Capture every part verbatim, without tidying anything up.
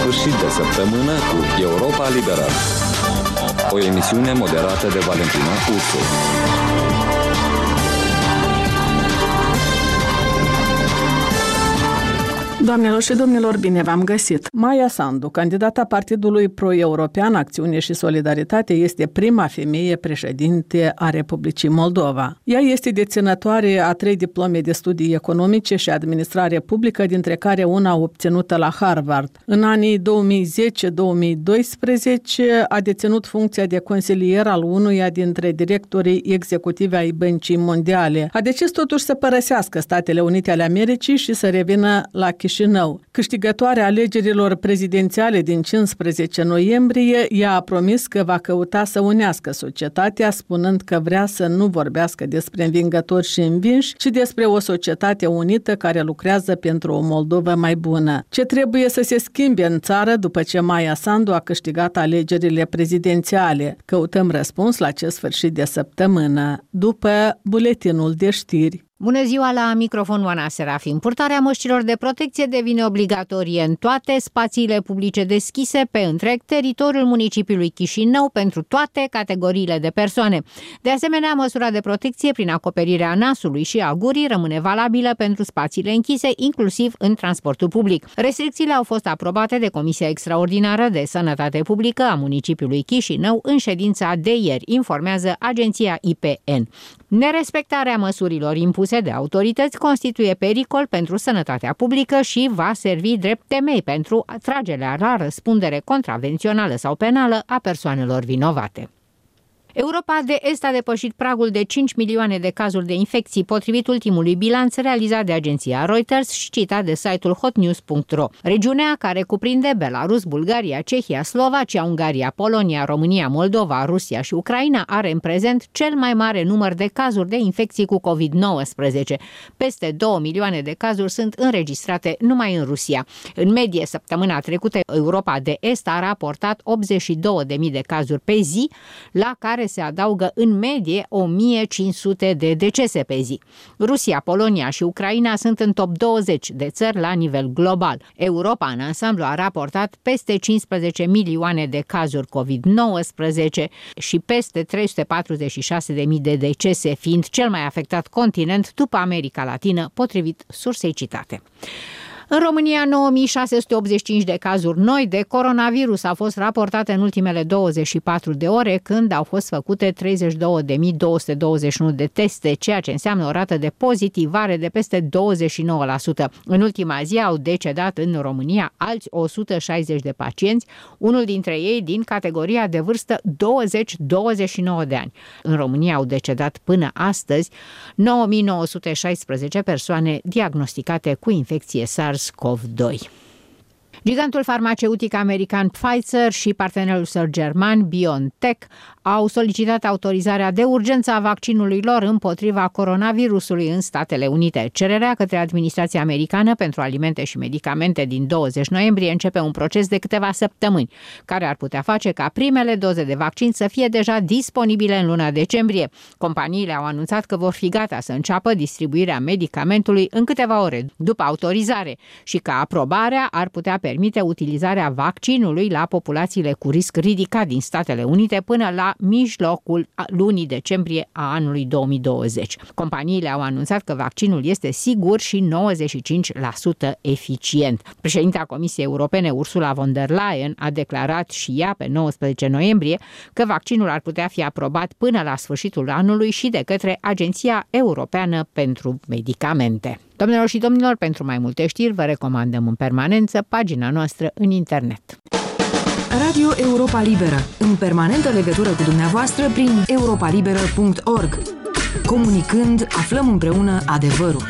sfârșit de săptămână cu Europa Liberă, o emisiune moderată de Valentina Ursu. Doamnelor și domnilor, bine v-am găsit! Maia Sandu, candidata Partidului Pro-European Acțiune și Solidaritate, este prima femeie președinte a Republicii Moldova. Ea este deținătoare a trei diplome de studii economice și administrare publică, dintre care una obținută la Harvard. În anii două mii zece două mii doisprezece a deținut funcția de consilier al unuia dintre directorii executivi ai Băncii Mondiale. A decis totuși să părăsească Statele Unite ale Americii și să revină la Chișinău. Câștigătoarea alegerilor prezidențiale din cincisprezece noiembrie, ea a promis că va căuta să unească societatea, spunând că vrea să nu vorbească despre învingători și învinși, ci despre o societate unită care lucrează pentru o Moldova mai bună. Ce trebuie să se schimbe în țară după ce Maia Sandu a câștigat alegerile prezidențiale? Căutăm răspuns la acest sfârșit de săptămână, după buletinul de știri. Bună ziua, la microfon Oana Serafim. Purtarea măștilor de protecție devine obligatorie în toate spațiile publice deschise pe întreg teritoriul municipiului Chișinău pentru toate categoriile de persoane. De asemenea, măsura de protecție prin acoperirea nasului și a gurii rămâne valabilă pentru spațiile închise, inclusiv în transportul public. Restricțiile au fost aprobate de Comisia Extraordinară de Sănătate Publică a municipiului Chișinău în ședința de ieri, informează agenția I P N. Nerespectarea măsurilor impuse de autorități constituie pericol pentru sănătatea publică și va servi drept temei pentru tragerea la răspundere contravențională sau penală a persoanelor vinovate. Europa de Est a depășit pragul de cinci milioane de cazuri de infecții, potrivit ultimului bilanț realizat de agenția Reuters și citat de site-ul hotnews punct ro. Regiunea, care cuprinde Belarus, Bulgaria, Cehia, Slovacia, Ungaria, Polonia, România, Moldova, Rusia și Ucraina, are în prezent cel mai mare număr de cazuri de infecții cu covid nouăsprezece. Peste două milioane de cazuri sunt înregistrate numai în Rusia. În medie, săptămâna trecută, Europa de Est a raportat optzeci și două de mii de cazuri pe zi, la care se adaugă în medie o mie cinci sute de decese pe zi. Rusia, Polonia și Ucraina sunt în top douăzeci de țări la nivel global. Europa în ansamblu a raportat peste cincisprezece milioane de cazuri covid nouăsprezece și peste trei sute patruzeci și șase de mii de decese, fiind cel mai afectat continent după America Latină, potrivit sursei citate. În România, nouă mii șase sute optzeci și cinci de cazuri noi de coronavirus au fost raportate în ultimele douăzeci și patru de ore, când au fost făcute treizeci și două de mii două sute douăzeci și unu de teste, ceea ce înseamnă o rată de pozitivare de peste douăzeci și nouă la sută. În ultima zi au decedat în România alți o sută șaizeci de pacienți, unul dintre ei din categoria de vârstă douăzeci douăzeci și nouă de ani. În România au decedat până astăzi nouă mii nouă sute șaisprezece persoane diagnosticate cu infecție SARS-C o V doi. Gigantul farmaceutic american Pfizer și partenerul său german BioNTech au solicitat autorizarea de urgență a vaccinului lor împotriva coronavirusului în Statele Unite. Cererea către administrația americană pentru alimente și medicamente din douăzeci noiembrie începe un proces de câteva săptămâni, care ar putea face ca primele doze de vaccin să fie deja disponibile în luna decembrie. Companiile au anunțat că vor fi gata să înceapă distribuirea medicamentului în câteva ore după autorizare și că aprobarea ar putea permite utilizarea vaccinului la populațiile cu risc ridicat din Statele Unite până la mijlocul lunii decembrie a anului două mii douăzeci. Companiile au anunțat că vaccinul este sigur și nouăzeci și cinci la sută eficient. Președinta Comisiei Europene, Ursula von der Leyen, a declarat și ea pe nouăsprezece noiembrie că vaccinul ar putea fi aprobat până la sfârșitul anului și de către Agenția Europeană pentru Medicamente. Doamnelor și domnilor, pentru mai multe știri vă recomandăm în permanență pagina noastră în internet. Radio Europa Liberă, în permanentă legătură cu dumneavoastră prin europa liberă punct org. Comunicând, aflăm împreună adevărul.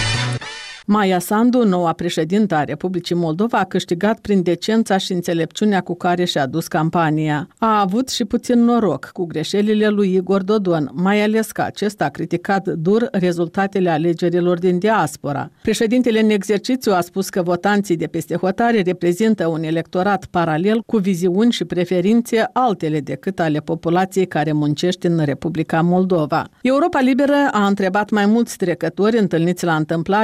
Maia Sandu, noua președintă a Republicii Moldova, a câștigat prin decența și înțelepciunea cu care și-a dus campania. A avut și puțin noroc cu greșelile lui Igor Dodon, mai ales că acesta a criticat dur rezultatele alegerilor din diaspora. Președintele în exercițiu a spus că votanții de peste hotare reprezintă un electorat paralel cu viziuni și preferințe altele decât ale populației care muncește în Republica Moldova. Europa Liberă a întrebat mai mulți trecători întâlniți la întâmplare pe străzi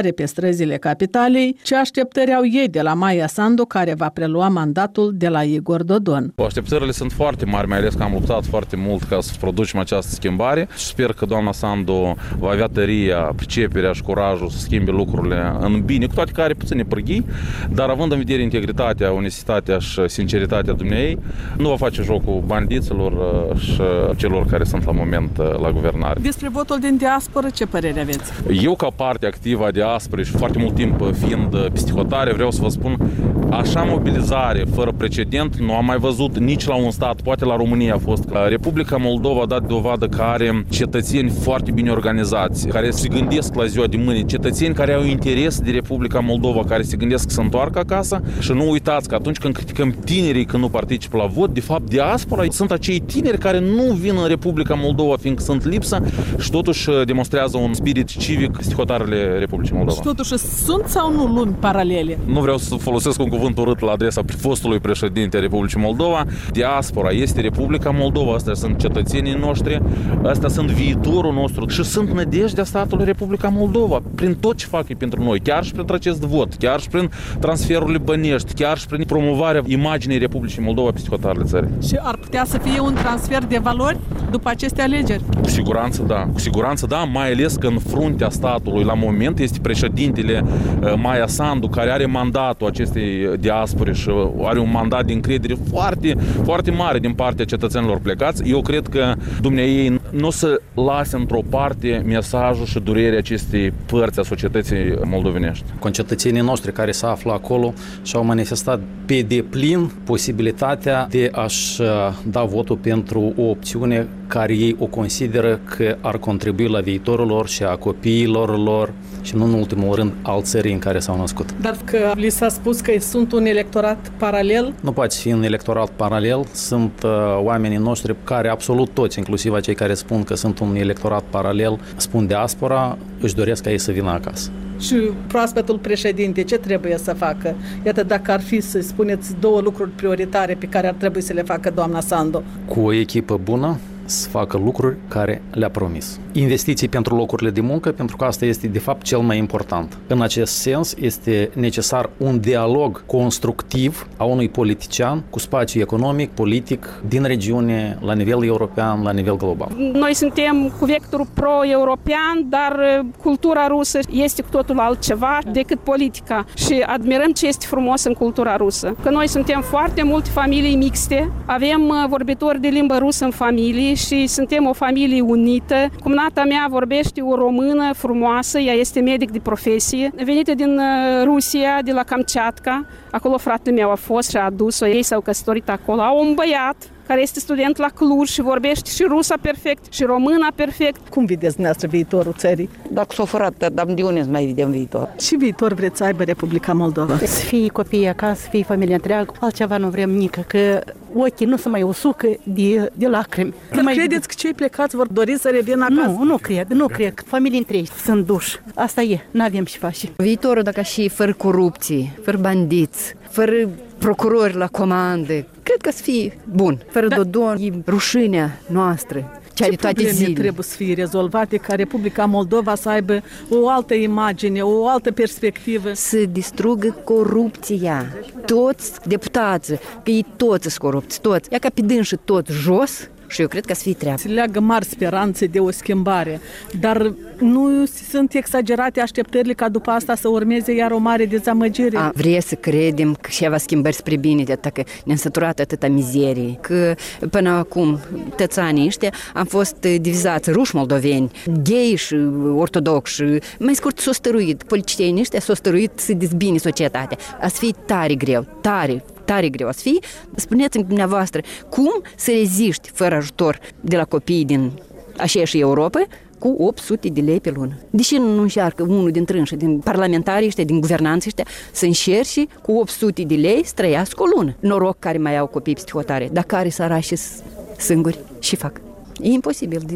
străzile capitalei, ce așteptări au ei de la Maia Sandu, care va prelua mandatul de la Igor Dodon. Așteptările sunt foarte mari, mai ales că am luptat foarte mult ca să producem această schimbare și sper că doamna Sandu va avea tăria, priceperea și curajul să schimbe lucrurile în bine, cu toate că are puține pârghii, dar având în vedere integritatea, onestitatea și sinceritatea dumneei, nu va face jocul bandiților și celor care sunt la moment la guvernare. Despre votul din diasporă, ce părere aveți? Eu, ca parte activă a diasporei și foarte mult timp fiind psihotare, vreau să vă spun, așa mobilizare fără precedent nu am mai văzut nici la un stat, poate la România a fost. Republica Moldova a dat dovadă că are cetățeni foarte bine organizați, care se gândesc la ziua de mâine, cetățeni care au interes de Republica Moldova, care se gândesc să întoarcă acasă. Și nu uitați că atunci când criticăm tinerii că nu participă la vot, de fapt diaspora sunt acei tineri care nu vin în Republica Moldova fiindcă sunt lipsă și totuși demonstrează un spirit civic stihotarele Republicii Moldova. Și totuși sunt sau nu lumi paralele? Nu vreau să folosesc un cuvânt urât la adresa fostului președinte a Republicii Moldova. Diaspora este Republica Moldova, astea sunt cetățenii noștri, astea sunt viitorul nostru și sunt nădejdea statului Republica Moldova prin tot ce fac ei pentru noi, chiar și prin acest vot, chiar și prin transferurile bănești, chiar și prin promovarea imaginii Republicii Moldova peste hotărârile țării. Și ar putea să fie un transfer de valori după aceste alegeri? Cu siguranță da, cu siguranță da, mai ales că în fruntea statului la moment este președintele Maia Sandu, care are mandatul acestei diaspore și are un mandat de încredere foarte, foarte mare din partea cetățenilor plecați. Eu cred că dumneavoastră nu o să lase într-o parte mesajul și durerea acestei părți a societății moldovenești. Concetățenii noștri care se află acolo și-au manifestat pe deplin posibilitatea de a-și da votul pentru o opțiune care ei o consideră că ar contribui la viitorul lor și a copiilor lor și nu în ultimul rând al țării în care s-au născut. Dar că li s-a spus că sunt un electorat paralel? Nu poate fi un electorat paralel, sunt uh, oamenii noștri care absolut toți, inclusiv acei care spun că sunt un electorat paralel, spun diaspora, își doresc ca ei să vină acasă. Și proaspetul președinte, ce trebuie să facă? Iată, dacă ar fi să spuneți două lucruri prioritare pe care ar trebui să le facă doamna Sandu. Cu o echipă bună, să facă lucruri care le-a promis. Investiții pentru locurile de muncă, pentru că asta este de fapt cel mai important. În acest sens este necesar un dialog constructiv a unui politician cu spațiu economic, politic, din regiune, la nivel european, la nivel global. Noi suntem cu vectorul pro-european, dar cultura rusă este cu totul altceva decât politica și admirăm ce este frumos în cultura rusă. Că noi suntem foarte multe familii mixte, avem vorbitori de limbă rusă în familie și suntem o familie unită. Cumnata mea vorbește o română frumoasă, ea este medic de profesie, venită din Rusia, de la Kamchatka. Acolo fratele meu a fost și a adus-o, ei s-au căsătorit acolo. Au un băiat care este student la Cluj și vorbește și rusa perfect și româna perfect. Cum vedeți dumneavoastră viitorul țării? Dacă s-o furat, dar de unde să mai vedem viitor? Și viitor vreți să aibă Republica Moldova? Să fie copii acasă, să fie familia întreagă, altceva nu vrem nică, că ochii nu se mai usucă de, de lacrimi. Dar mai credeți că cei plecați vor dori să revină acasă? Nu, nu cred, nu cred. Familii întregi sunt duși. Asta e, n-avem ce face. Viitorul, dacă și fără corupții, fără bandiți, fără procurori la comandă, cred că să fie bun. Fără da. Dodon, e rușinea noastră. Ce probleme trebuie să fie rezolvate ca Republica Moldova să aibă o altă imagine, o altă perspectivă? Să distrugă corupția. Toți deputații, că ei toți sunt corupți, toți. Ia ca pe dânși tot jos și eu cred că să fie treabă. Se leagă mari speranțe de o schimbare, dar nu sunt exagerate așteptările ca după asta să urmeze iar o mare dezamăgire? A, vrei să credem că ceva schimbări spre bine, de atât că ne-am săturat atâta mizerie, că până acum tățanii ăștia am fost divizați ruși moldoveni, gay și ortodoxi, mai scurt s-o stăruit, politicienii ăștia s-o stăruit să dezbine societatea. A să fie tare greu, tare, tare greu a să fie. Spuneți-mi dumneavoastră, cum să reziști fără ajutor de la copiii din aceeași Europa cu opt sute de lei pe lună? Deși nu încearcă unul dintre înși, din parlamentarii ăștia, din guvernanții ăștia, să încerce cu opt sute de lei să trăiască o lună? Noroc care mai au copii psihotare, dar care sărași singuri și fac. E imposibil de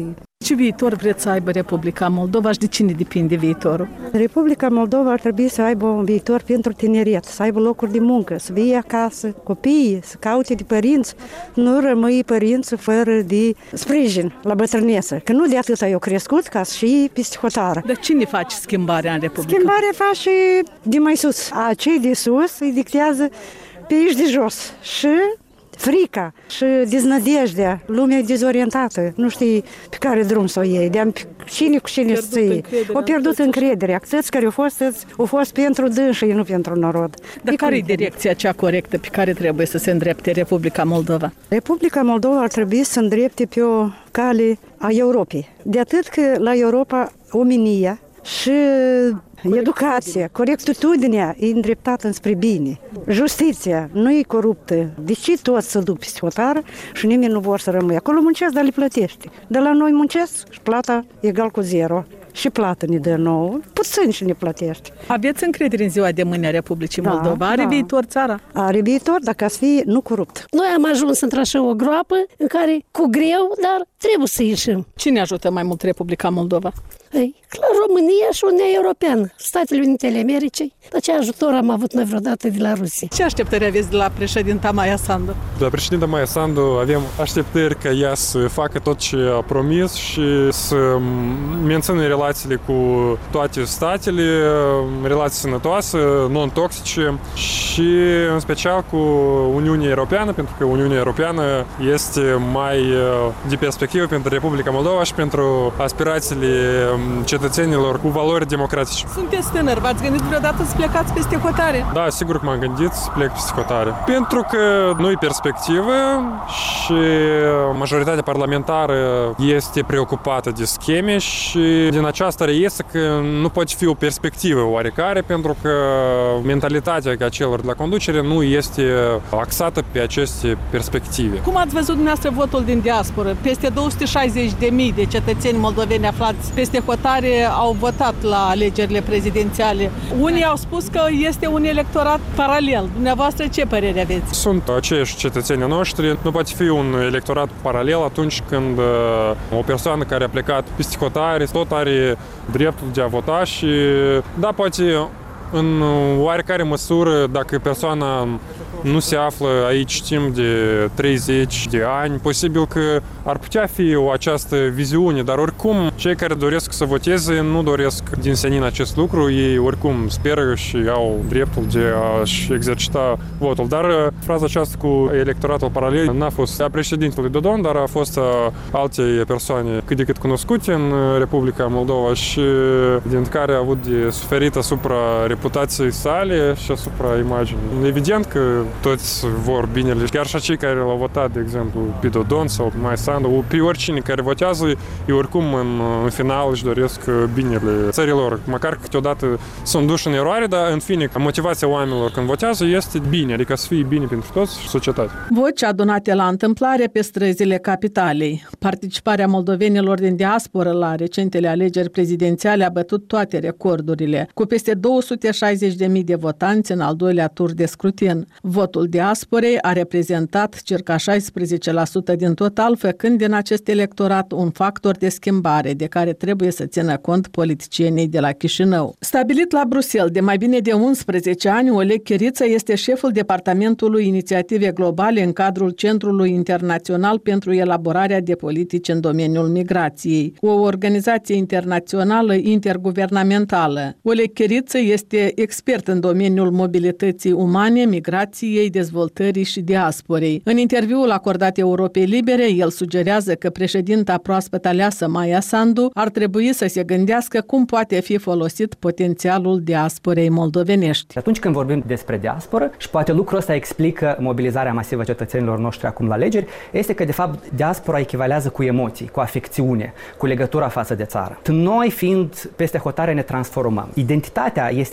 Ce viitor vreți să aibă Republica Moldova și de cine depinde viitorul? Republica Moldova ar trebui să aibă un viitor pentru tineret, să aibă locuri de muncă, să vie acasă copiii, să caute de părinți, nu rămâi părinți fără de sprijin la bătrânețe, că nu de atât ai crescut ca și peste hotară. Dar cine face schimbarea în Republica? Schimbarea face de mai sus. A cei de sus îi dictează pe aici de jos și frica și deznădejdea, lumea e dezorientată, nu știi pe care drum să o iei, de cine cu cine să iei. O pierdut încrederea, atâți care au fost, au fost pentru dânsii, nu pentru narod. Dar care e direcția cea corectă pe care trebuie să se îndrepte Republica Moldova? Republica Moldova ar trebui să îndrepte pe o cale a Europei. De atât că la Europa omenia și educația, corectitudinea e îndreptată înspre bine. Justiția nu e coruptă. De ce toți se duc peste hotară și nimeni nu vor să rămâie? Acolo muncesc, dar le plătește. De la noi muncesc și plata egal cu zero. Și plată ne dă nouă, puțin și ne plătește. Aveți încredere în ziua de mâine a Republicii Moldova? Da, are da. viitor țara? Are viitor, dacă ați fi nu corupt. Noi am ajuns într-așa o groapă în care cu greu, dar trebuie să ieșim. Cine ajută mai mult Republica Moldova? Ei, clar, România și Uniunea Europeană, Statele Unite ale Americii. Dar ce ajutor am avut noi vreodată de la Rusia? Ce așteptări aveți de la președinta Maia Sandu? De la președinta Maia Sandu avem așteptări ca ea să facă tot ce a promis și să mențină relațiile cu toate statele, relații sănătoase, non-toxice și în special cu Uniunea Europeană, pentru că Uniunea Europeană este mai de perspectivă pentru Republica Moldova și pentru aspirațiile cetățenilor cu valori democratice. Sunteți tânăr, v-ați gândit vreodată să plecați peste hotare? Da, sigur că m-am gândit să plec peste hotare. Pentru că nu e perspectivă și majoritatea parlamentară este preocupată de scheme și din aceasta reiese că nu poate fi o perspectivă oarecare pentru că mentalitatea ca celor de la conducere nu este axată pe aceste perspective. Cum ați văzut dumneavoastră votul din diasporă? Peste două sute șaizeci de mii de cetățeni moldoveni aflați peste hotare au votat la alegerile prezidențiale. Unii au spus că este un electorat paralel. Dumneavoastră ce părere aveți? Sunt aceiași cetățenii noștri. Nu poate fi un electorat paralel atunci când o persoană care a plecat peste hotare tot are dreptul de a vota și da, poate în oarecare măsură, dacă persoana nu se află aici timp de treizeci de ani, posibil că ar putea fi o această viziune, dar oricum cei care doresc să voteze nu doresc din senin acest lucru, ei oricum speră și au dreptul de a-și exercita votul. Dar fraza aceasta cu electoratul paralel n-a fost a președintelui Dodon, dar a fost a alte persoane cât de cât cunoscute în Republica Moldova și din care a avut de suferit asupra reputației sale și asupra imaginii. Evident că toți vor binele, chiar și cei care l-au votat, de exemplu, pe Dodon sau pe Maia Sandu, pe oricine care votează, ei oricum în, în final își doresc binele țărilor. Măcar că câteodată sunt duși în eroare, dar în fine, motivația oamenilor când votează este bine, adică să fie bine pentru toți și societate. Voci adunate la întâmplare pe străzile capitalei. Participarea moldovenilor din diasporă la recentele alegeri prezidențiale a bătut toate recordurile, cu peste două sute șaizeci de mii de votanți în al doilea tur de scrutin. Votul diasporei a reprezentat circa șaisprezece la sută din total, făcând din acest electorat un factor de schimbare de care trebuie să țină cont politicienii de la Chișinău. Stabilit la Bruxelles de mai bine de unsprezece ani, Oleg Chiriță este șeful Departamentului Inițiative Globale în cadrul Centrului Internațional pentru elaborarea de politici în domeniul migrației, o organizație internațională interguvernamentală. Oleg Chiriță este expert în domeniul mobilității umane, migrației, dezvoltării și diasporei. În interviul acordat Europei Libere, el sugerează că președinta proaspăt aleasă Maia Sandu ar trebui să se gândească cum poate fi folosit potențialul diasporei moldovenești. Atunci când vorbim despre diasporă, și poate lucrul ăsta explică mobilizarea masivă a cetățenilor noștri acum la alegeri, este că de fapt diaspora echivalează cu emoții, cu afecțiune, cu legătura față de țară. Noi fiind peste hotare ne transformăm. Identitatea este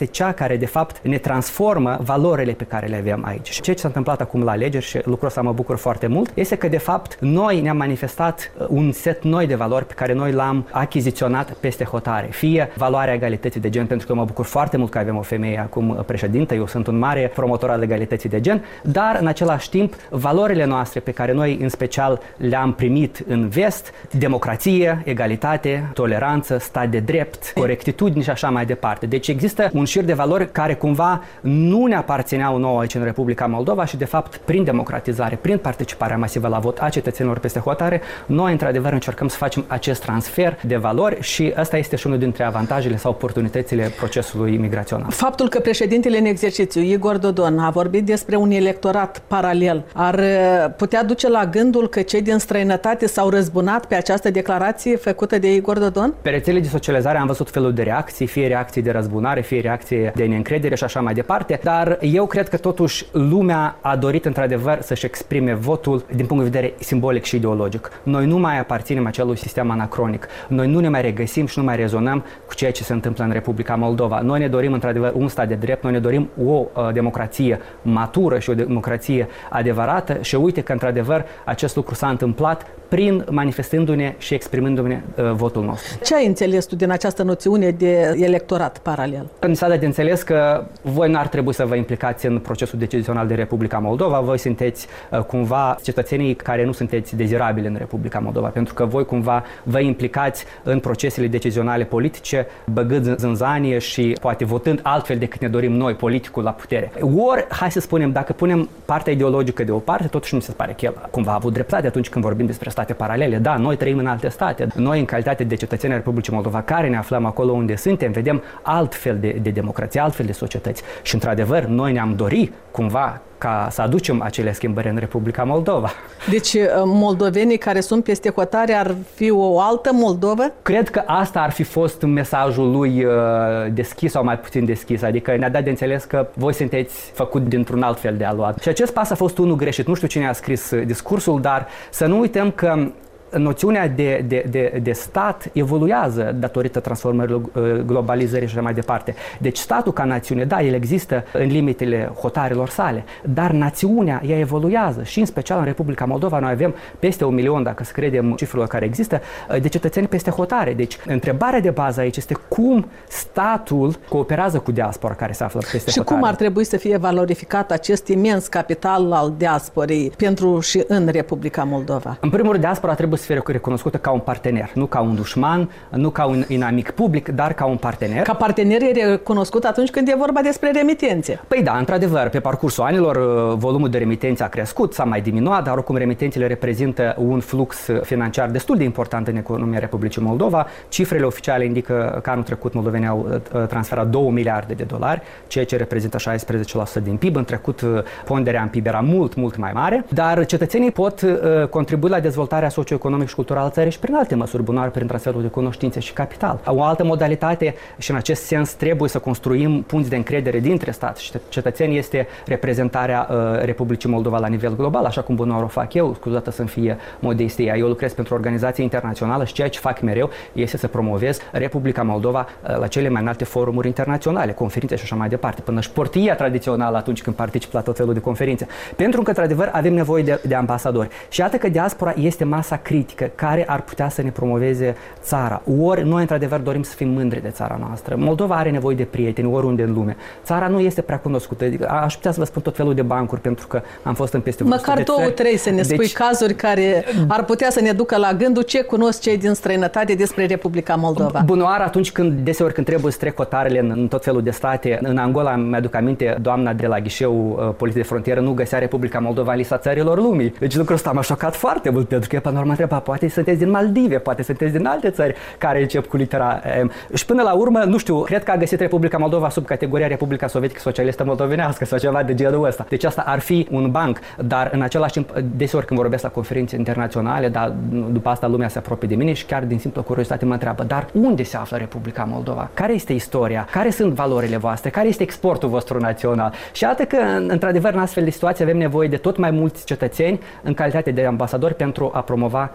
cea care de fapt ne transformă valorile pe care le avem aici. Și ceea ce s-a întâmplat acum la alegeri, și lucrul ăsta mă bucur foarte mult, este că de fapt noi ne-am manifestat un set noi de valori pe care noi l-am achiziționat peste hotare. Fie valoarea egalității de gen, pentru că mă bucur foarte mult că avem o femeie acum președintă, eu sunt un mare promotor al egalității de gen, dar în același timp valorile noastre pe care noi în special le-am primit în vest, democrație, egalitate, toleranță, stat de drept, corectitudine și așa mai departe. Deci există un șir de valori care cumva nu ne aparțineau nouă aici în Republica Moldova și de fapt prin democratizare, prin participarea masivă la vot a cetățenilor peste hotare, noi într-adevăr încercăm să facem acest transfer de valori și ăsta este și unul dintre avantajele sau oportunitățile procesului migrațional. Faptul că președintele în exercițiu, Igor Dodon, a vorbit despre un electorat paralel, ar putea duce la gândul că cei din străinătate s-au răzbunat pe această declarație făcută de Igor Dodon? Pe rețele de socializare am văzut felul de reacții, fie reacții de răzbunare, fie reacții de neîncredere și așa mai departe, dar eu cred că totuși lumea a dorit într-adevăr să-și exprime votul din punct de vedere simbolic și ideologic. Noi nu mai aparținem acelui sistem anacronic. Noi nu ne mai regăsim și nu mai rezonăm cu ceea ce se întâmplă în Republica Moldova. Noi ne dorim într-adevăr un stat de drept, noi ne dorim o uh, democrație matură și o democrație adevărată și uite că într-adevăr acest lucru s-a întâmplat prin manifestându-ne și exprimându-ne uh, votul nostru. Ce ai înțeles tu din această noțiune de electorat paralel? Mi s-a dat de înțeles că voi n-ar trebui să vă implicați în procesul decizional de Republica Moldova, voi sunteți uh, cumva cetățenii care nu sunteți dezirabili în Republica Moldova, pentru că voi cumva vă implicați în procesele decizionale politice, băgând zânzanie și poate votând altfel decât ne dorim noi, politicul la putere. Ori, hai să spunem, dacă punem partea ideologică de o parte, totuși mi se pare că el cumva a avut dreptate atunci când vorbim despre state paralele. Da, noi trăim în alte state. Noi, în calitate de cetățeni ai Republicii Moldova, care ne aflăm acolo unde suntem, vedem altfel de, de democrație, altfel de societăți. Și, într-adevăr, noi ne-am dorit cumva ca să aducem acele schimbări în Republica Moldova. Deci moldovenii care sunt peste hotare ar fi o altă Moldovă? Cred că asta ar fi fost mesajul lui uh, deschis sau mai puțin deschis, adică ne-a dat de înțeles că voi sunteți făcut dintr-un alt fel de aluat. Și acest pas a fost unul greșit. Nu știu cine a scris discursul, dar să nu uităm că noțiunea de, de, de, de stat evoluează datorită transformărilor, globalizării și așa mai departe. Deci statul ca națiune, da, el există în limitele hotarelor sale, dar națiunea, ea evoluează și în special în Republica Moldova noi avem peste un milion, dacă să credem cifrelor care există, de cetățeni peste hotare. Deci întrebarea de bază aici este cum statul cooperează cu diaspora care se află peste și hotare. Și cum ar trebui să fie valorificat acest imens capital al diasporei pentru și în Republica Moldova? În primul rând, diaspora trebuie să fie recunoscută ca un partener, nu ca un dușman, nu ca un inamic public, dar ca un partener. Ca partener e recunoscut atunci când e vorba despre remitențe. Păi da, într-adevăr, pe parcursul anilor volumul de remitențe a crescut, s-a mai diminuat, dar oricum remitențele reprezintă un flux financiar destul de important în economia Republicii Moldova. Cifrele oficiale indică că anul trecut moldovenii au transferat două miliarde de dolari, ceea ce reprezintă șaisprezece la sută din P I B. În trecut ponderea în P I B era mult, mult mai mare, dar cetățenii pot contribui la dezvoltarea socioeconomică și culturală a țării și prin alte măsuri bunoare, prin transferul de cunoștințe și capital. O altă modalitate și în acest sens trebuie să construim punți de încredere dintre stat și cetățeni este reprezentarea uh, Republicii Moldova la nivel global, așa cum bunoare o fac eu, scuzată să-mi fie modestia. Eu lucrez pentru o organizație internațională și ceea ce fac mereu este să promovez Republica Moldova uh, la cele mai înalte forumuri internaționale, conferințe și așa mai departe, până și portia tradițională atunci când particip la tot felul de conferințe. Pentru că, într-adevăr, avem nevoie de, de ambasadori. Și iată că diaspora este masa critică care ar putea să ne promoveze țara. Ori noi, într-adevăr, dorim să fim mândri de țara noastră. Moldova are nevoie de prieteni oriunde în lume. Țara nu este prea cunoscută. Aș putea să vă spun tot felul de bancuri, pentru că am fost în peste măcar două, trei să ne spui deci, cazuri care ar putea să ne ducă la gândul ce cunosc cei din străinătate despre Republica Moldova. Bunoară atunci când, deseori când trebuie să trec hotarele în, în tot felul de state. În Angola, mi-aduc aminte, doamna de la ghișeu uh, Poliției de Frontieră nu găsea Republica Moldova în lista țărilor lumii. Deci lucrul ăsta m-a șocat foarte mult, pentru că eu, pe norma, întreba, poate sunteți din Maldive, poate sunteți din alte țări care încep cu litera M. Și până la urmă, nu știu, cred că a găsit Republica Moldova sub categoria Republica Sovietică Socialistă Moldovenească sau ceva de genul ăsta. Deci asta ar fi un banc, dar în același timp, deseori când vorbesc la conferințe internaționale, dar după asta lumea se apropie de mine și chiar din simplă curiozitate mă întreabă, dar unde se află Republica Moldova? Care este istoria? Care sunt valorile voastre? Care este exportul vostru național? Și iată că, într-adevăr, în astfel de situații avem nevoie de tot mai mulți cetățeni în calitate de ambasadori pentru a promova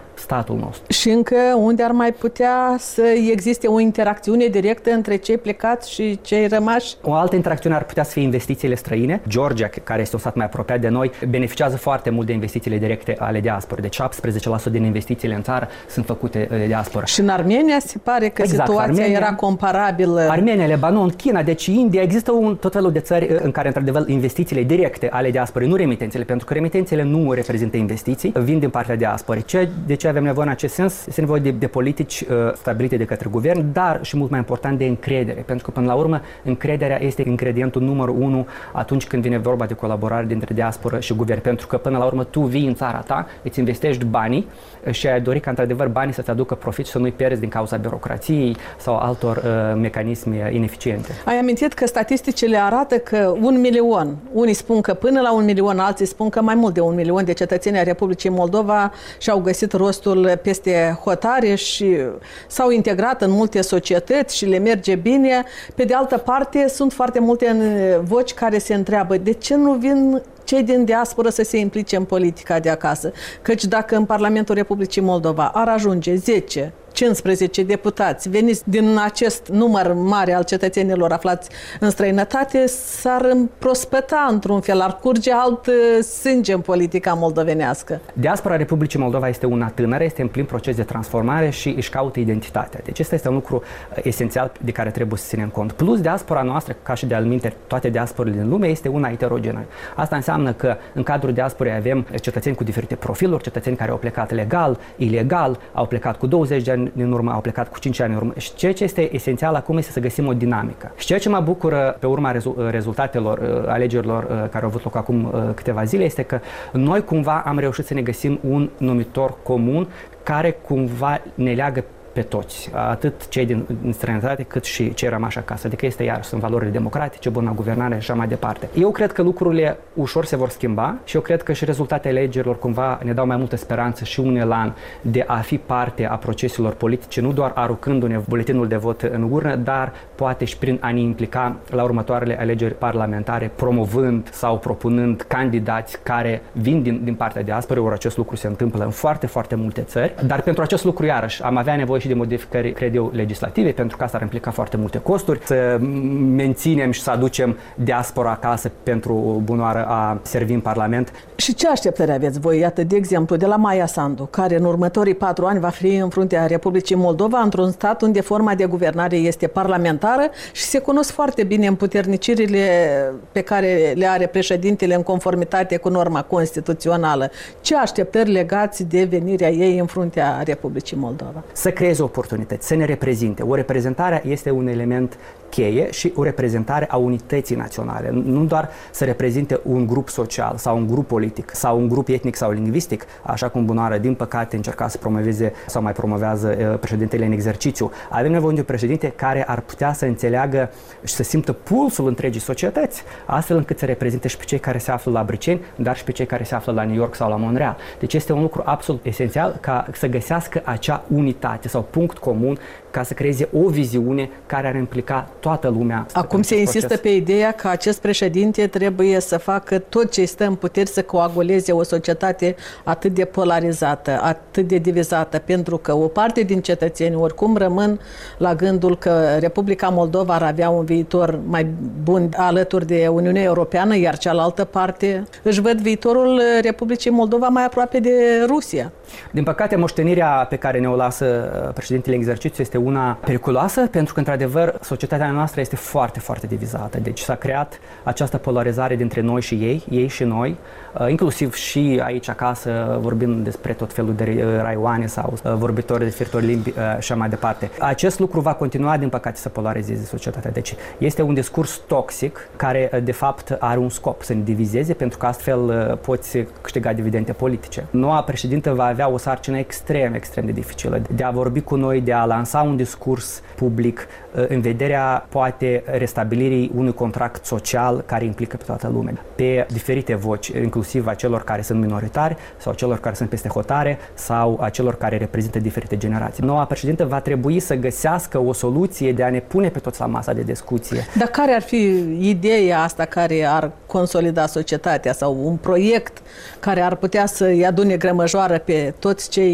statul nostru. Și încă unde ar mai putea să existe o interacțiune directă între cei plecați și cei rămași? O altă interacțiune ar putea să fie investițiile străine. Georgia, care este un stat mai apropiat de noi, beneficiază foarte mult de investițiile directe ale diasporei. Deci șaptesprezece la sută din investițiile în țară sunt făcute de diaspora. Și în Armenia se pare că exact, situația Armenia, era comparabilă. Armenia, Lebanon, China, deci India, există un tot felul de țări în care, într-adevăr, investițiile directe ale diasporei, nu remitențele, pentru că remitențele nu reprezintă investiții, vin din partea diasporei. Ce, de ce avem nevoie în acest sens? Este nevoie de, de politici uh, stabilite de către guvern, dar și mult mai important de încredere, pentru că până la urmă încrederea este ingredientul numărul unu atunci când vine vorba de colaborare dintre diasporă și guvern, pentru că până la urmă tu vii în țara ta, îți investești banii și ai dori ca într-adevăr banii să-ți aducă profit și să nu-i pierzi din cauza birocrației sau altor uh, mecanisme ineficiente. Ai amintit că statisticile arată că un milion, unii spun că până la un milion, alții spun că mai mult de un milion de cetățeni ai Republicii Moldova și-au găsit rostul peste hotare și s-au integrat în multe societăți și le merge bine. Pe de altă parte, sunt foarte multe voci care se întreabă de ce nu vin cei din diasporă să se implice în politica de acasă. Căci dacă în Parlamentul Republicii Moldova ar ajunge zece cincisprezece deputați veniți din acest număr mare al cetățenilor aflați în străinătate, s-ar prospăta într-un fel, ar curge alt sânge în politica moldovenească. Diaspora Republicii Moldova este una tânără, este în plin proces de transformare și își caută identitatea. Deci acesta este un lucru esențial de care trebuie să ținem cont. Plus, diaspora noastră, ca și de alminteri toate diasporele din lume, este una heterogenă. Asta înseamnă că în cadrul diasporei avem cetățeni cu diferite profiluri, cetățeni care au plecat legal, ilegal, au plecat cu douăzeci de ani în urmă, au plecat cu cinci ani în urmă. Și ceea ce este esențial acum este să găsim o dinamică. Și ceea ce mă bucură pe urma rezultatelor alegerilor care au avut loc acum câteva zile este că noi cumva am reușit să ne găsim un numitor comun care cumva ne leagă pe toți, atât cei din străinătate cât și cei rămași acasă. Adică este iar sunt valorile democratice, bună guvernare și așa mai departe. Eu cred că lucrurile ușor se vor schimba și eu cred că și rezultatele alegerilor cumva ne dau mai multă speranță și un elan de a fi parte a proceselor politice, nu doar aruncându-ne buletinul de vot în urnă, dar poate și prin a ne implica la următoarele alegeri parlamentare, promovând sau propunând candidați care vin din, din partea diasporei, ori acest lucru se întâmplă în foarte, foarte multe țări. Dar pentru acest lucru, iarăși, am avea nevoie și de modificări, cred eu, legislative, pentru că asta ar implica foarte multe costuri, să menținem și să aducem diaspora acasă pentru bunoară a servi în Parlament. Și ce așteptări aveți voi? Iată, de exemplu, de la Maia Sandu, care în următorii patru ani va fi în fruntea Republicii Moldova, într-un stat unde forma de guvernare este parlamentară și se cunosc foarte bine împuternicirile pe care le are președintele în conformitate cu norma constituțională. Ce așteptări legați de venirea ei în fruntea Republicii Moldova? Să creeze oportunități, să ne reprezinte. O reprezentare este un element cheie și o reprezentare a unității naționale. Nu doar să reprezinte un grup social sau un grup politic sau un grup etnic sau lingvistic, așa cum bunoară, din păcate, încerca să promoveze sau mai promovează președintele în exercițiu. Avem nevoie de un președinte care ar putea să înțeleagă și să simtă pulsul întregii societăți, astfel încât să reprezinte și pe cei care se află la Briceni, dar și pe cei care se află la New York sau la Montreal. Deci este un lucru absolut esențial ca să găsească acea unitate sau punct comun ca să creeze o viziune care ar implica toată lumea. Acum se insistă proces. Pe ideea că acest președinte trebuie să facă tot ce stă în puteri să coaguleze o societate atât de polarizată, atât de divizată, pentru că o parte din cetățeni oricum rămân la gândul că Republica Moldova ar avea un viitor mai bun alături de Uniunea Europeană, iar cealaltă parte își văd viitorul Republicii Moldova mai aproape de Rusia. Din păcate, moștenirea pe care ne-o lasă președintele în exercițiu este una periculoasă, pentru că, într-adevăr, societatea noastră este foarte, foarte divizată. Deci s-a creat această polarizare dintre noi și ei, ei și noi, inclusiv și aici acasă, vorbind despre tot felul de raioane sau vorbitori de diferitori limbi și așa mai departe. Acest lucru va continua, din păcate, să polarizeze societatea. Deci este un discurs toxic care, de fapt, are un scop, să ne divizeze, pentru că astfel poți câștiga dividende politice. Noua președintă va avea o sarcină extrem, extrem de dificilă de a vorbi cu noi, de a lansa un discurs public în vederea, poate, restabilirii unui contract social care implică pe toată lumea. Pe diferite voci, inclusiv a celor care sunt minoritari sau celor care sunt peste hotare sau a celor care reprezintă diferite generații. Noua președintă va trebui să găsească o soluție de a ne pune pe toți la masa de discuție. Dar care ar fi ideea asta care ar consolida societatea sau un proiect care ar putea să-i adune grămăjoară pe toți cei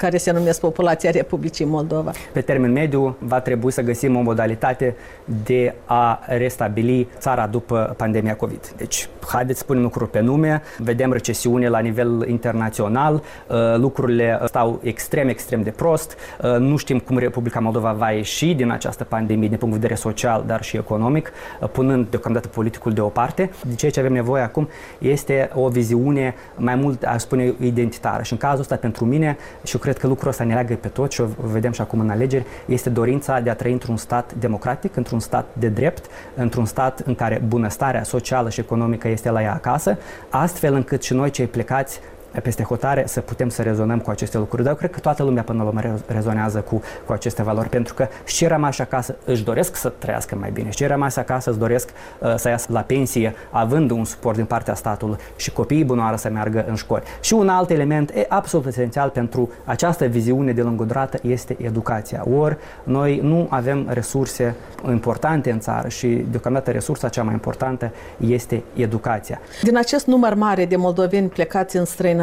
care se numesc populația Republicii Moldova? Pe termen mediu va trebui să găsim o modalitate de a restabili țara după pandemia COVID. Deci, haideți să punem lucruri pe nume, vedem recesiune la nivel internațional, lucrurile stau extrem, extrem de prost, nu știm cum Republica Moldova va ieși din această pandemie din punct de vedere social, dar și economic, punând deocamdată politicul deoparte. De ceea ce avem nevoie acum este o viziune mai mult, aș spune, identitară. Și în cazul ăsta, pentru mine, și eu cred că lucrul ăsta ne leagă pe tot și o vedem și acum în alegeri, este dorința de a trăi într-un stat democratic, într-un stat de drept, într-un stat în care bunăstarea socială și economică este la ea acasă, astfel încât și noi cei plecați peste hotare să putem să rezonăm cu aceste lucruri. Dar eu cred că toată lumea până la urmă rezonează cu, cu aceste valori, pentru că și cei rămași acasă își doresc să trăiască mai bine, și cei rămași acasă își doresc uh, să iasă la pensie având un suport din partea statului și copiii bunoară să meargă în școli. Și un alt element e absolut esențial pentru această viziune de lungă durată este educația. Ori noi nu avem resurse importante în țară și deocamdată resursa cea mai importantă este educația. Din acest număr mare de moldoveni plecați în străinătate,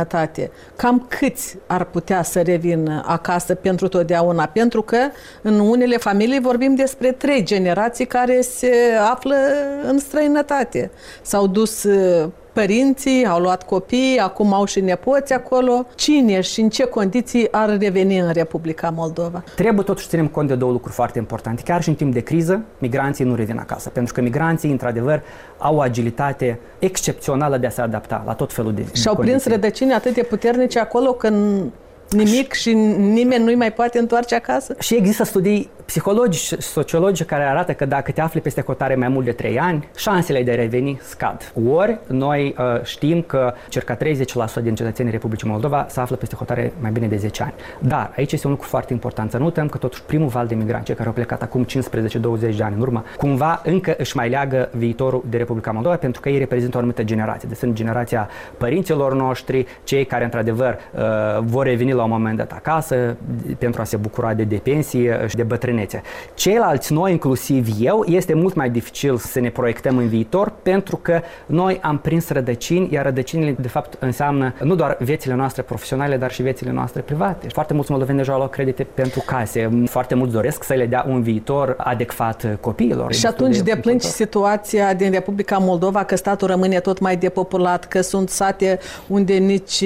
cam câți ar putea să revină acasă pentru totdeauna? Pentru că în unele familii vorbim despre trei generații care se află în străinătate. S-au dus părinții, au luat copii, acum au și nepoți acolo. Cine și în ce condiții ar reveni în Republica Moldova? Trebuie totuși să ținem cont de două lucruri foarte importante. Chiar și în timp de criză, migranții nu revin acasă, pentru că migranții, într-adevăr, au o agilitate excepțională de a se adapta la tot felul de condiții. Și-au prins rădăcini atât de puternice acolo că nimic și nimeni nu-i mai poate întoarce acasă? Și există studii psihologici și sociologice care arată că dacă te afli peste hotare mai mult de trei ani, șansele de a reveni scad. Ori noi uh, știm că circa treizeci la sută din cetățenii Republicii Moldova se află peste hotare mai bine de zece ani. Dar aici este un lucru foarte important. Să nu uităm că totuși primul val de migranți, cei care au plecat acum cincisprezece douăzeci de ani în urmă, cumva încă își mai leagă viitorul de Republica Moldova, pentru că ei reprezintă o anumită generație. Deci sunt generația părinților noștri, cei care într-adevăr uh, vor reveni la un moment dat acasă pentru a se bucura de, de pensie și de bătrânețe. Ceilalți, noi inclusiv eu, este mult mai dificil să ne proiectăm în viitor, pentru că noi am prins rădăcini, iar rădăcinile de fapt înseamnă nu doar viețile noastre profesionale, dar și viețile noastre private. Foarte mulți moldoveni deja au luat credite pentru case, foarte mulți doresc să le dea un viitor adecvat copiilor. Și atunci de deplângi situația din Republica Moldova, că statul rămâne tot mai depopulat, că sunt sate unde nici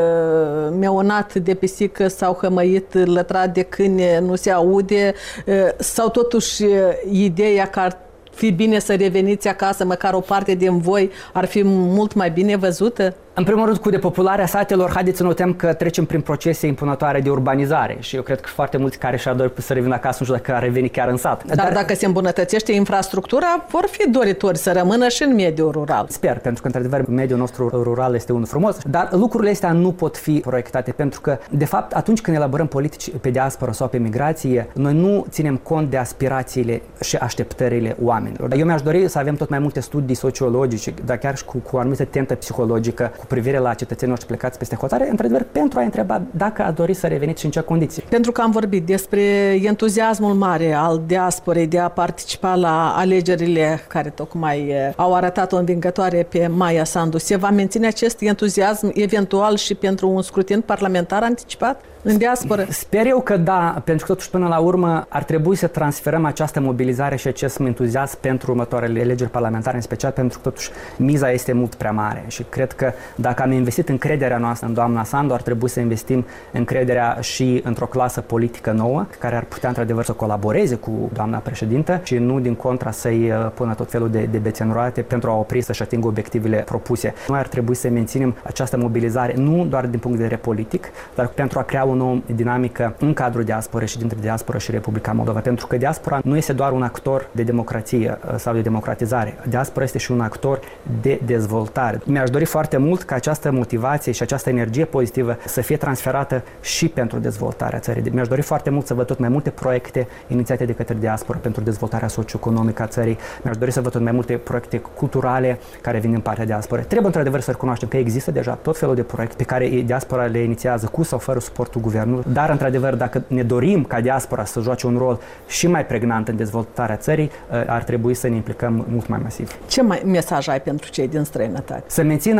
meonat de pisică sau hămăit lătrat de câine nu se aude, sau totuși ideea că ar fi bine să reveniți acasă, măcar o parte din voi ar fi mult mai bine văzută? În primul rând, cu depopularea satelor, haideți să notăm că trecem prin procese impunătoare de urbanizare și eu cred că foarte mulți care și-ar dori să revină acasă, nu știu dacă ar reveni chiar în sat. Dar, Dar dacă se îmbunătățește infrastructura, vor fi doritori să rămână și în mediul rural. Sper, pentru că, într-adevăr, mediul nostru rural este unul frumos, dar lucrurile astea nu pot fi proiectate, pentru că, de fapt, atunci când elaborăm politici pe diaspora sau pe migrație, noi nu ținem cont de aspirațiile și așteptările oamenilor. Eu mi-aș dori să avem tot mai multe studii sociologice, dar chiar și cu, cu o anumită tentă psihologică, cu privire la cetățenii noștri plecați peste hotare, într-adevăr, pentru a întreba dacă a dori să reveniți și în ce condiții. Pentru că am vorbit despre entuziasmul mare al diasporei de a participa la alegerile care tocmai au arătat o învingătoare pe Maia Sandu. Se va menține acest entuziasm eventual și pentru un scrutin parlamentar anticipat în diasporă? Sper eu că da, pentru că totuși până la urmă ar trebui să transferăm această mobilizare și acest entuziasm pentru următoarele alegeri parlamentare, în special pentru că totuși miza este mult prea mare și cred că dacă am investit încrederea noastră în doamna Sandu, ar trebui să investim încrederea și într-o clasă politică nouă, care ar putea într-adevăr să colaboreze cu doamna președintă și nu din contra să-i pună tot felul de, de bețenurate pentru a opri să-și atingă obiectivele propuse. Noi ar trebui să menținem această mobilizare nu doar din punct de vedere politic, dar pentru a crea o nouă dinamică în cadrul diasporei și dintre diaspora și Republica Moldova, pentru că diaspora nu este doar un actor de democrație sau de democratizare. Diaspora este și un actor de dezvoltare. Mi-aș dori foarte mult ca această motivație și această energie pozitivă să fie transferată și pentru dezvoltarea țării. Mi-aș dori foarte mult să văd tot mai multe proiecte inițiate de către diaspora pentru dezvoltarea socioeconomică a țării. Mi-aș dori să văd tot mai multe proiecte culturale care vin din partea diasporei. Trebuie într-adevăr să recunoaștem că există deja tot felul de proiecte pe care diaspora le inițiază cu sau fără suportul guvernului, dar într-adevăr dacă ne dorim ca diaspora să joace un rol și mai pregnant în dezvoltarea țării, ar trebui să ne implicăm mult mai masiv. Ce mai mesaj ai pentru cei din străinătate? Să mențină această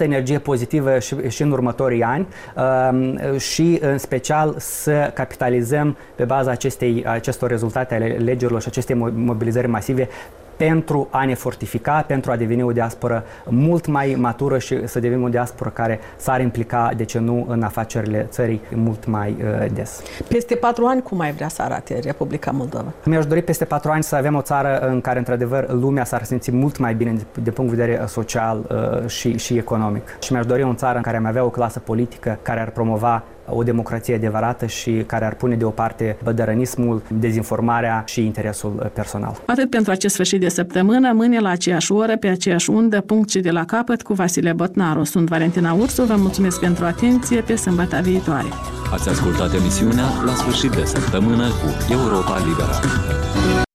energie pozitivă și, și în următorii ani și în special să capitalizăm pe baza acestei, acestor rezultate ale alegerilor și acestei mobilizări masive pentru a ne fortifica, pentru a deveni o diasporă mult mai matură și să devenim o diasporă care s-ar implica, de ce nu, în afacerile țării mult mai uh, des. Peste patru ani, cum mai vrea să arate Republica Moldova? Mi-aș dori peste patru ani să avem o țară în care, într-adevăr, lumea s-ar simți mult mai bine de, de punct de vedere social uh, și, și economic. Și mi-aș dori o țară în care am avea o clasă politică care ar promova o democrație adevărată și care ar pune deoparte bădărănismul, dezinformarea și interesul personal. Atât pentru acest sfârșit de săptămână, mâine la aceeași oră, pe aceeași undă, punct și de la capăt, cu Vasile Botnaru. Sunt Valentina Ursu, vă mulțumesc pentru atenție, pe sâmbătă viitoare. Ați ascultat emisiunea La sfârșit de săptămână cu Europa Liberă.